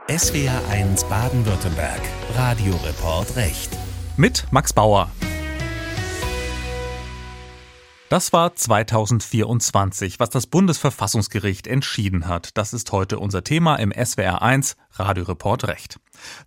SWR1 Baden-Württemberg. Radioreport Recht. Mit Max Bauer. Das war 2024, was das Bundesverfassungsgericht entschieden hat. Das ist heute unser Thema im SWR1 Radioreport Recht.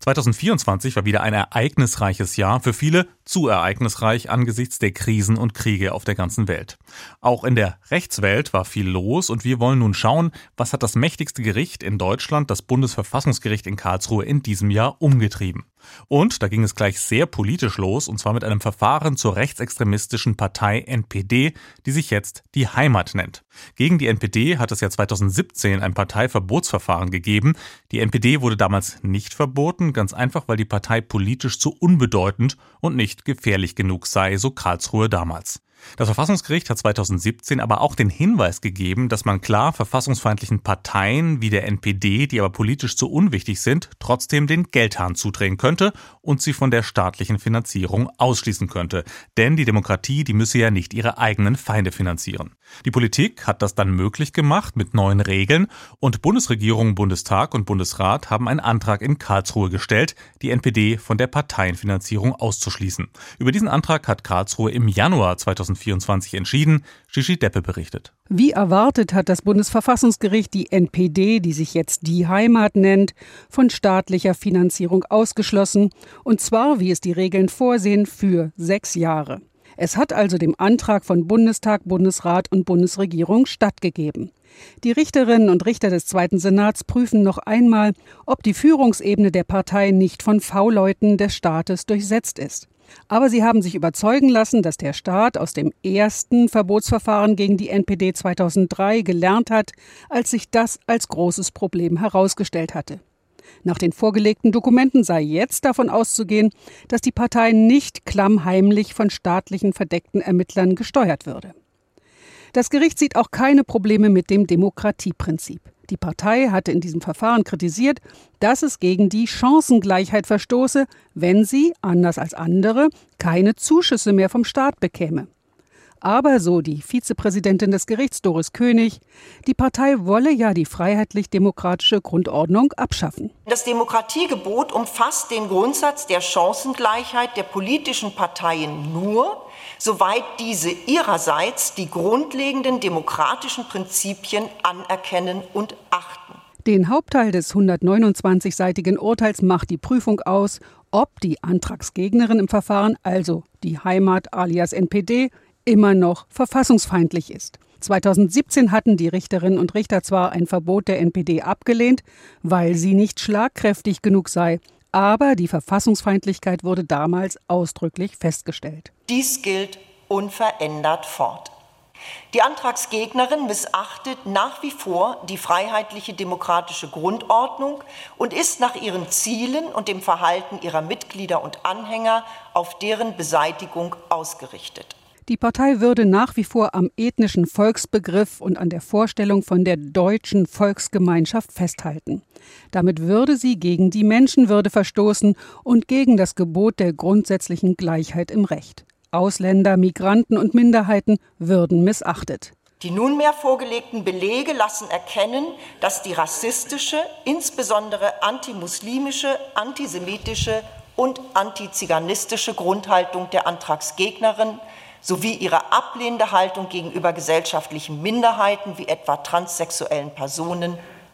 2024 war wieder ein ereignisreiches Jahr, für viele zu ereignisreich angesichts der Krisen und Kriege auf der ganzen Welt. Auch in der Rechtswelt war viel los und wir wollen nun schauen, was hat das mächtigste Gericht in Deutschland, das Bundesverfassungsgericht in Karlsruhe, in diesem Jahr umgetrieben. Und da ging es gleich sehr politisch los, und zwar mit einem Verfahren zur rechtsextremistischen Partei NPD, die sich jetzt die Heimat nennt. Gegen die NPD hat es ja 2017 ein Parteiverbotsverfahren gegeben. Die NPD wurde damals nicht verboten, ganz einfach, weil die Partei politisch zu unbedeutend und nicht gefährlich genug sei, so Karlsruhe damals. Das Verfassungsgericht hat 2017 aber auch den Hinweis gegeben, dass man klar verfassungsfeindlichen Parteien wie der NPD, die aber politisch zu unwichtig sind, trotzdem den Geldhahn zudrehen könnte und sie von der staatlichen Finanzierung ausschließen könnte. Denn die Demokratie, die müsse ja nicht ihre eigenen Feinde finanzieren. Die Politik hat das dann möglich gemacht mit neuen Regeln, und Bundesregierung, Bundestag und Bundesrat haben einen Antrag in Karlsruhe gestellt, die NPD von der Parteienfinanzierung auszuschließen. Über diesen Antrag hat Karlsruhe im Januar 2024 entschieden. Gigi Deppe berichtet. Wie erwartet hat das Bundesverfassungsgericht die NPD, die sich jetzt die Heimat nennt, von staatlicher Finanzierung ausgeschlossen, und zwar, wie es die Regeln vorsehen, für 6 Jahre. Es hat also dem Antrag von Bundestag, Bundesrat und Bundesregierung stattgegeben. Die Richterinnen und Richter des Zweiten Senats prüfen noch einmal, ob die Führungsebene der Partei nicht von V-Leuten des Staates durchsetzt ist. Aber sie haben sich überzeugen lassen, dass der Staat aus dem ersten Verbotsverfahren gegen die NPD 2003 gelernt hat, als sich das als großes Problem herausgestellt hatte. Nach den vorgelegten Dokumenten sei jetzt davon auszugehen, dass die Partei nicht klammheimlich von staatlichen verdeckten Ermittlern gesteuert würde. Das Gericht sieht auch keine Probleme mit dem Demokratieprinzip. Die Partei hatte in diesem Verfahren kritisiert, dass es gegen die Chancengleichheit verstoße, wenn sie, anders als andere, keine Zuschüsse mehr vom Staat bekäme. Aber, so die Vizepräsidentin des Gerichts Doris König, die Partei wolle ja die freiheitlich-demokratische Grundordnung abschaffen. Das Demokratiegebot umfasst den Grundsatz der Chancengleichheit der politischen Parteien nur, soweit diese ihrerseits die grundlegenden demokratischen Prinzipien anerkennen und achten. Den Hauptteil des 129-seitigen Urteils macht die Prüfung aus, ob die Antragsgegnerin im Verfahren, also die Heimat alias NPD, immer noch verfassungsfeindlich ist. 2017 hatten die Richterinnen und Richter zwar ein Verbot der NPD abgelehnt, weil sie nicht schlagkräftig genug sei, aber die Verfassungsfeindlichkeit wurde damals ausdrücklich festgestellt. Dies gilt unverändert fort. Die Antragsgegnerin missachtet nach wie vor die freiheitliche demokratische Grundordnung und ist nach ihren Zielen und dem Verhalten ihrer Mitglieder und Anhänger auf deren Beseitigung ausgerichtet. Die Partei würde nach wie vor am ethnischen Volksbegriff und an der Vorstellung von der deutschen Volksgemeinschaft festhalten. Damit würde sie gegen die Menschenwürde verstoßen und gegen das Gebot der grundsätzlichen Gleichheit im Recht. Ausländer, Migranten und Minderheiten würden missachtet. Die nunmehr vorgelegten Belege lassen erkennen, dass die rassistische, insbesondere antimuslimische, antisemitische und antiziganistische Grundhaltung der Antragsgegnerin sowie ihre ablehnende Haltung gegenüber gesellschaftlichen Minderheiten wie etwa transsexuellen Personen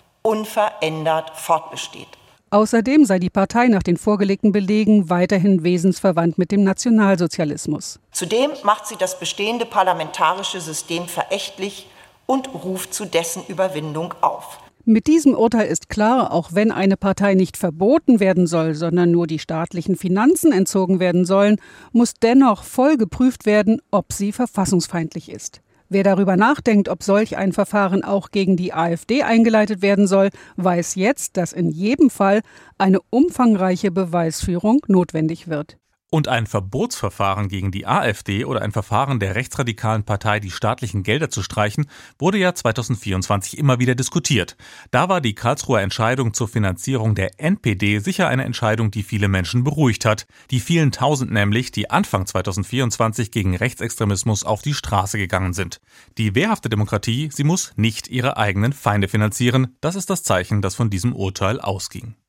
unverändert fortbesteht. Außerdem sei die Partei nach den vorgelegten Belegen weiterhin wesensverwandt mit dem Nationalsozialismus. Zudem macht sie das bestehende parlamentarische System verächtlich und ruft zu dessen Überwindung auf. Mit diesem Urteil ist klar, auch wenn eine Partei nicht verboten werden soll, sondern nur die staatlichen Finanzen entzogen werden sollen, muss dennoch voll geprüft werden, ob sie verfassungsfeindlich ist. Wer darüber nachdenkt, ob solch ein Verfahren auch gegen die AfD eingeleitet werden soll, weiß jetzt, dass in jedem Fall eine umfangreiche Beweisführung notwendig wird. Und ein Verbotsverfahren gegen die AfD oder ein Verfahren der rechtsradikalen Partei, die staatlichen Gelder zu streichen, wurde ja 2024 immer wieder diskutiert. Da war die Karlsruher Entscheidung zur Finanzierung der NPD sicher eine Entscheidung, die viele Menschen beruhigt hat. Die vielen Tausend nämlich, die Anfang 2024 gegen Rechtsextremismus auf die Straße gegangen sind. Die wehrhafte Demokratie, sie muss nicht ihre eigenen Feinde finanzieren. Das ist das Zeichen, das von diesem Urteil ausging.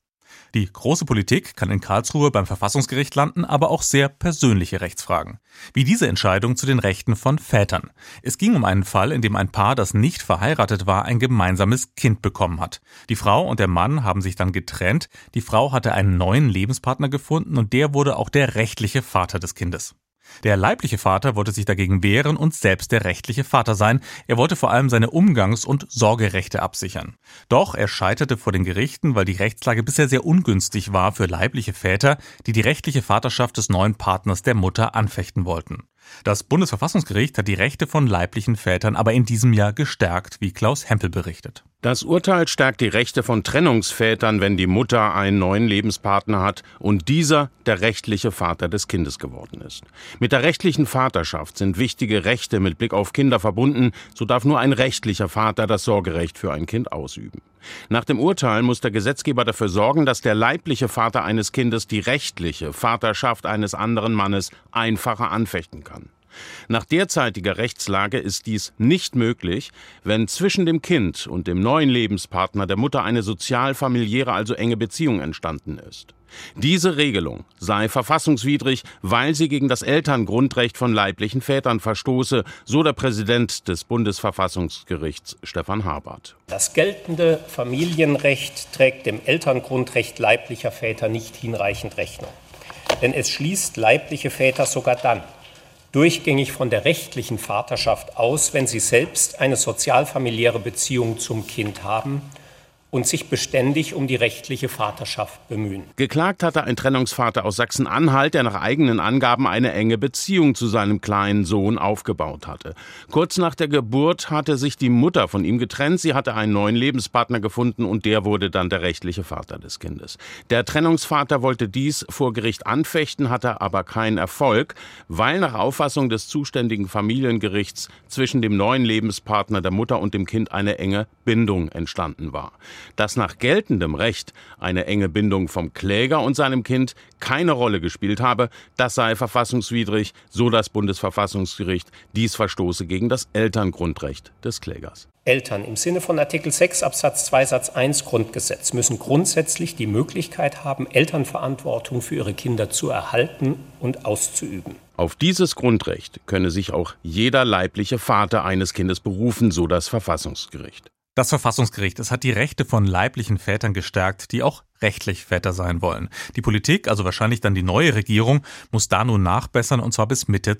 Die große Politik kann in Karlsruhe beim Verfassungsgericht landen, aber auch sehr persönliche Rechtsfragen. Wie diese Entscheidung zu den Rechten von Vätern. Es ging um einen Fall, in dem ein Paar, das nicht verheiratet war, ein gemeinsames Kind bekommen hat. Die Frau und der Mann haben sich dann getrennt. Die Frau hatte einen neuen Lebenspartner gefunden und der wurde auch der rechtliche Vater des Kindes. Der leibliche Vater wollte sich dagegen wehren und selbst der rechtliche Vater sein. Er wollte vor allem seine Umgangs- und Sorgerechte absichern. Doch er scheiterte vor den Gerichten, weil die Rechtslage bisher sehr ungünstig war für leibliche Väter, die die rechtliche Vaterschaft des neuen Partners der Mutter anfechten wollten. Das Bundesverfassungsgericht hat die Rechte von leiblichen Vätern aber in diesem Jahr gestärkt, wie Klaus Hempel berichtet. Das Urteil stärkt die Rechte von Trennungsvätern, wenn die Mutter einen neuen Lebenspartner hat und dieser der rechtliche Vater des Kindes geworden ist. Mit der rechtlichen Vaterschaft sind wichtige Rechte mit Blick auf Kinder verbunden, so darf nur ein rechtlicher Vater das Sorgerecht für ein Kind ausüben. Nach dem Urteil muss der Gesetzgeber dafür sorgen, dass der leibliche Vater eines Kindes die rechtliche Vaterschaft eines anderen Mannes einfacher anfechten kann. Nach derzeitiger Rechtslage ist dies nicht möglich, wenn zwischen dem Kind und dem neuen Lebenspartner der Mutter eine sozial-familiäre, also enge Beziehung entstanden ist. Diese Regelung sei verfassungswidrig, weil sie gegen das Elterngrundrecht von leiblichen Vätern verstoße, so der Präsident des Bundesverfassungsgerichts Stefan Habart. Das geltende Familienrecht trägt dem Elterngrundrecht leiblicher Väter nicht hinreichend Rechnung. Denn es schließt leibliche Väter sogar dann durchgängig von der rechtlichen Vaterschaft aus, wenn sie selbst eine sozialfamiliäre Beziehung zum Kind haben und sich beständig um die rechtliche Vaterschaft bemühen. Geklagt hatte ein Trennungsvater aus Sachsen-Anhalt, der nach eigenen Angaben eine enge Beziehung zu seinem kleinen Sohn aufgebaut hatte. Kurz nach der Geburt hatte sich die Mutter von ihm getrennt, sie hatte einen neuen Lebenspartner gefunden und der wurde dann der rechtliche Vater des Kindes. Der Trennungsvater wollte dies vor Gericht anfechten, hatte aber keinen Erfolg, weil nach Auffassung des zuständigen Familiengerichts zwischen dem neuen Lebenspartner der Mutter und dem Kind eine enge Bindung entstanden war. Dass nach geltendem Recht eine enge Bindung vom Kläger und seinem Kind keine Rolle gespielt habe, das sei verfassungswidrig, so das Bundesverfassungsgericht, dies verstoße gegen das Elterngrundrecht des Klägers. Eltern im Sinne von Artikel 6 Absatz 2 Satz 1 Grundgesetz müssen grundsätzlich die Möglichkeit haben, Elternverantwortung für ihre Kinder zu erhalten und auszuüben. Auf dieses Grundrecht könne sich auch jeder leibliche Vater eines Kindes berufen, so das Verfassungsgericht. Das Verfassungsgericht, es hat die Rechte von leiblichen Vätern gestärkt, die auch rechtlich Väter sein wollen. Die Politik, also wahrscheinlich dann die neue Regierung, muss da nun nachbessern, und zwar bis Mitte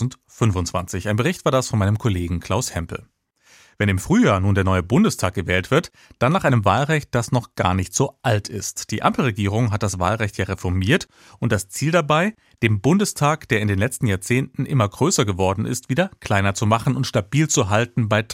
2025. Ein Bericht war das von meinem Kollegen Klaus Hempel. Wenn im Frühjahr nun der neue Bundestag gewählt wird, dann nach einem Wahlrecht, das noch gar nicht so alt ist. Die Ampelregierung hat das Wahlrecht ja reformiert und das Ziel dabei, dem Bundestag, der in den letzten Jahrzehnten immer größer geworden ist, wieder kleiner zu machen und stabil zu halten bei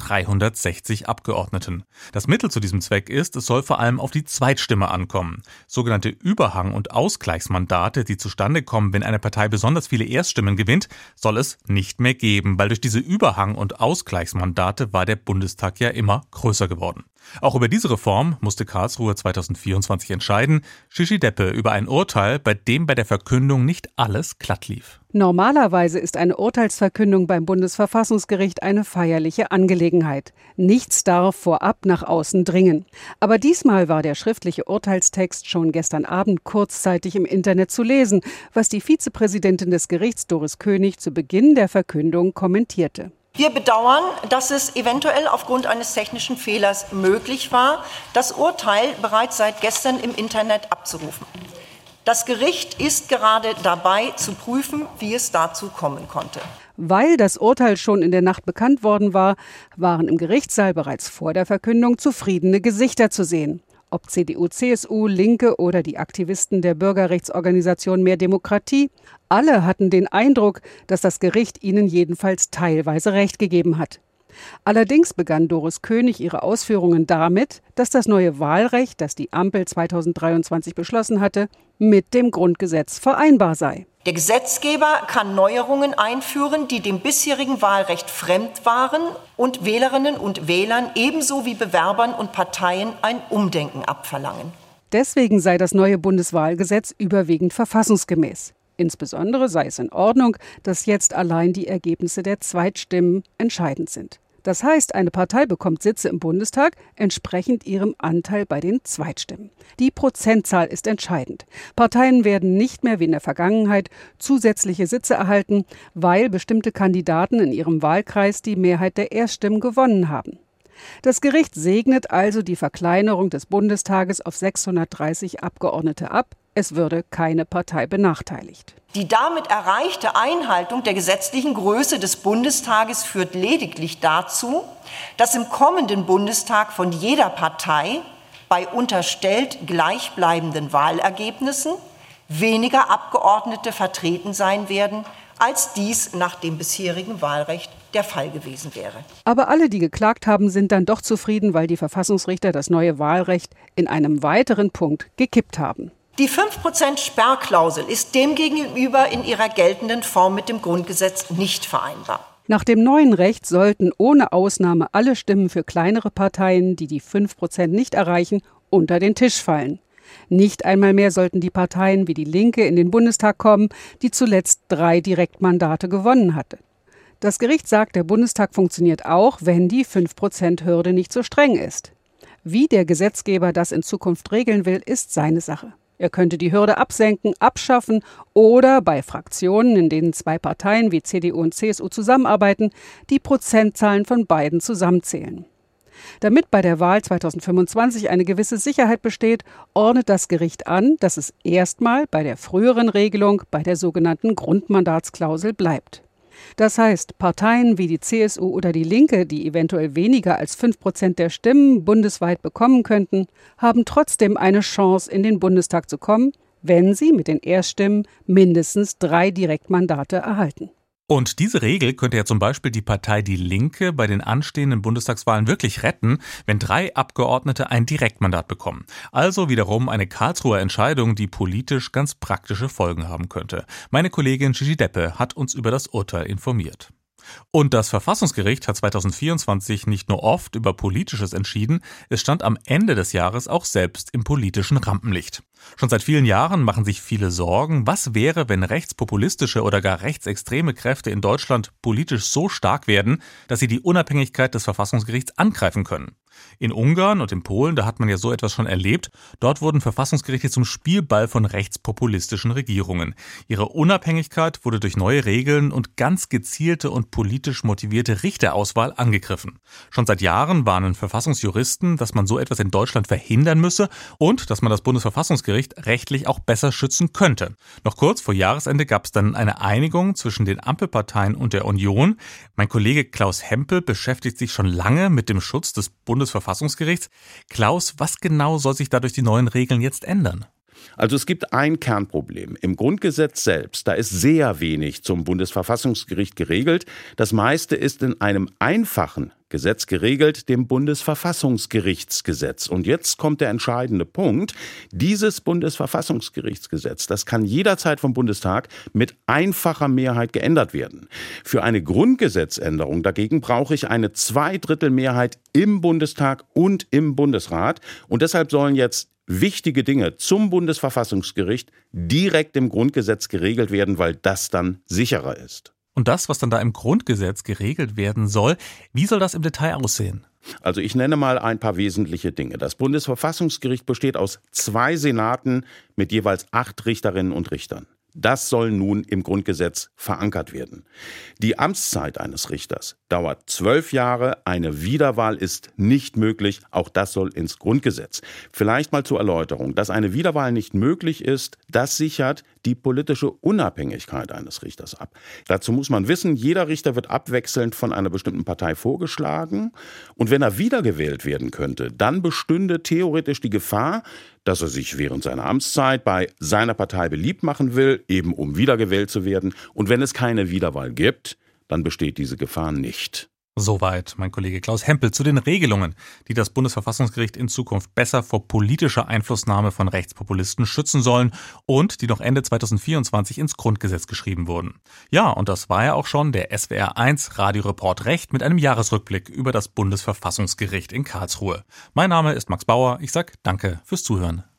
360 Abgeordneten. Das Mittel zu diesem Zweck ist, es soll vor allem auf die Zweitstimme ankommen. Sogenannte Überhang- und Ausgleichsmandate, die zustande kommen, wenn eine Partei besonders viele Erststimmen gewinnt, soll es nicht mehr geben, weil durch diese Überhang- und Ausgleichsmandate war der Bundestag ja immer größer geworden. Auch über diese Reform musste Karlsruhe 2024 entscheiden. Shishi Deppe über ein Urteil, bei dem bei der Verkündung nicht alles glatt lief. Normalerweise ist eine Urteilsverkündung beim Bundesverfassungsgericht eine feierliche Angelegenheit. Nichts darf vorab nach außen dringen. Aber diesmal war der schriftliche Urteilstext schon gestern Abend kurzzeitig im Internet zu lesen, was die Vizepräsidentin des Gerichts Doris König zu Beginn der Verkündung kommentierte. Wir bedauern, dass es eventuell aufgrund eines technischen Fehlers möglich war, das Urteil bereits seit gestern im Internet abzurufen. Das Gericht ist gerade dabei zu prüfen, wie es dazu kommen konnte. Weil das Urteil schon in der Nacht bekannt worden war, waren im Gerichtssaal bereits vor der Verkündung zufriedene Gesichter zu sehen. Ob CDU, CSU, Linke oder die Aktivisten der Bürgerrechtsorganisation Mehr Demokratie, alle hatten den Eindruck, dass das Gericht ihnen jedenfalls teilweise Recht gegeben hat. Allerdings begann Doris König ihre Ausführungen damit, dass das neue Wahlrecht, das die Ampel 2023 beschlossen hatte, mit dem Grundgesetz vereinbar sei. Der Gesetzgeber kann Neuerungen einführen, die dem bisherigen Wahlrecht fremd waren und Wählerinnen und Wählern ebenso wie Bewerbern und Parteien ein Umdenken abverlangen. Deswegen sei das neue Bundeswahlgesetz überwiegend verfassungsgemäß. Insbesondere sei es in Ordnung, dass jetzt allein die Ergebnisse der Zweitstimmen entscheidend sind. Das heißt, eine Partei bekommt Sitze im Bundestag entsprechend ihrem Anteil bei den Zweitstimmen. Die Prozentzahl ist entscheidend. Parteien werden nicht mehr wie in der Vergangenheit zusätzliche Sitze erhalten, weil bestimmte Kandidaten in ihrem Wahlkreis die Mehrheit der Erststimmen gewonnen haben. Das Gericht segnet also die Verkleinerung des Bundestages auf 630 Abgeordnete ab. Es würde keine Partei benachteiligt. Die damit erreichte Einhaltung der gesetzlichen Größe des Bundestages führt lediglich dazu, dass im kommenden Bundestag von jeder Partei bei unterstellt gleichbleibenden Wahlergebnissen weniger Abgeordnete vertreten sein werden, als dies nach dem bisherigen Wahlrecht der Fall gewesen wäre. Aber alle, die geklagt haben, sind dann doch zufrieden, weil die Verfassungsrichter das neue Wahlrecht in einem weiteren Punkt gekippt haben. Die 5% Sperrklausel ist demgegenüber in ihrer geltenden Form mit dem Grundgesetz nicht vereinbar. Nach dem neuen Recht sollten ohne Ausnahme alle Stimmen für kleinere Parteien, die die 5% nicht erreichen, unter den Tisch fallen. Nicht einmal mehr sollten die Parteien wie die Linke in den Bundestag kommen, die zuletzt 3 Direktmandate gewonnen hatte. Das Gericht sagt, der Bundestag funktioniert auch, wenn die 5%-Hürde nicht so streng ist. Wie der Gesetzgeber das in Zukunft regeln will, ist seine Sache. Er könnte die Hürde absenken, abschaffen oder bei Fraktionen, in denen 2 Parteien wie CDU und CSU zusammenarbeiten, die Prozentzahlen von beiden zusammenzählen. Damit bei der Wahl 2025 eine gewisse Sicherheit besteht, ordnet das Gericht an, dass es erstmal bei der früheren Regelung bei der sogenannten Grundmandatsklausel bleibt. Das heißt, Parteien wie die CSU oder die Linke, die eventuell weniger als 5% der Stimmen bundesweit bekommen könnten, haben trotzdem eine Chance, in den Bundestag zu kommen, wenn sie mit den Erststimmen mindestens 3 Direktmandate erhalten. Und diese Regel könnte ja zum Beispiel die Partei Die Linke bei den anstehenden Bundestagswahlen wirklich retten, wenn 3 Abgeordnete ein Direktmandat bekommen. Also wiederum eine Karlsruher Entscheidung, die politisch ganz praktische Folgen haben könnte. Meine Kollegin Gigi Deppe hat uns über das Urteil informiert. Und das Verfassungsgericht hat 2024 nicht nur oft über Politisches entschieden, es stand am Ende des Jahres auch selbst im politischen Rampenlicht. Schon seit vielen Jahren machen sich viele Sorgen, was wäre, wenn rechtspopulistische oder gar rechtsextreme Kräfte in Deutschland politisch so stark werden, dass sie die Unabhängigkeit des Verfassungsgerichts angreifen können. In Ungarn und in Polen, da hat man ja so etwas schon erlebt, dort wurden Verfassungsgerichte zum Spielball von rechtspopulistischen Regierungen. Ihre Unabhängigkeit wurde durch neue Regeln und ganz gezielte und politisch motivierte Richterauswahl angegriffen. Schon seit Jahren warnen Verfassungsjuristen, dass man so etwas in Deutschland verhindern müsse und dass man das Bundesverfassungsgericht rechtlich auch besser schützen könnte. Noch kurz vor Jahresende gab es dann eine Einigung zwischen den Ampelparteien und der Union. Mein Kollege Klaus Hempel beschäftigt sich schon lange mit dem Schutz des Bundesverfassungsgerichts. Klaus, was genau soll sich da durch die neuen Regeln jetzt ändern? Also es gibt ein Kernproblem. Im Grundgesetz selbst, da ist sehr wenig zum Bundesverfassungsgericht geregelt. Das meiste ist in einem einfachen Gesetz geregelt, dem Bundesverfassungsgerichtsgesetz. Und jetzt kommt der entscheidende Punkt. Dieses Bundesverfassungsgerichtsgesetz, das kann jederzeit vom Bundestag mit einfacher Mehrheit geändert werden. Für eine Grundgesetzänderung dagegen brauche ich eine 2/3 im Bundestag und im Bundesrat. Und deshalb sollen jetzt wichtige Dinge zum Bundesverfassungsgericht direkt im Grundgesetz geregelt werden, weil das dann sicherer ist. Und das, was dann da im Grundgesetz geregelt werden soll, wie soll das im Detail aussehen? Also ich nenne mal ein paar wesentliche Dinge. Das Bundesverfassungsgericht besteht aus 2 Senaten mit jeweils 8 Richterinnen und Richtern. Das soll nun im Grundgesetz verankert werden. Die Amtszeit eines Richters dauert 12 Jahre. Eine Wiederwahl ist nicht möglich. Auch das soll ins Grundgesetz. Vielleicht mal zur Erläuterung. Dass eine Wiederwahl nicht möglich ist, das sichert die politische Unabhängigkeit eines Richters ab. Dazu muss man wissen, jeder Richter wird abwechselnd von einer bestimmten Partei vorgeschlagen. Und wenn er wiedergewählt werden könnte, dann bestünde theoretisch die Gefahr, dass er sich während seiner Amtszeit bei seiner Partei beliebt machen will, eben um wiedergewählt zu werden. Und wenn es keine Wiederwahl gibt, dann besteht diese Gefahr nicht. Soweit mein Kollege Klaus Hempel zu den Regelungen, die das Bundesverfassungsgericht in Zukunft besser vor politischer Einflussnahme von Rechtspopulisten schützen sollen und die noch Ende 2024 ins Grundgesetz geschrieben wurden. Ja, und das war ja auch schon der SWR1 Radioreport Recht mit einem Jahresrückblick über das Bundesverfassungsgericht in Karlsruhe. Mein Name ist Max Bauer. Ich sag danke fürs Zuhören.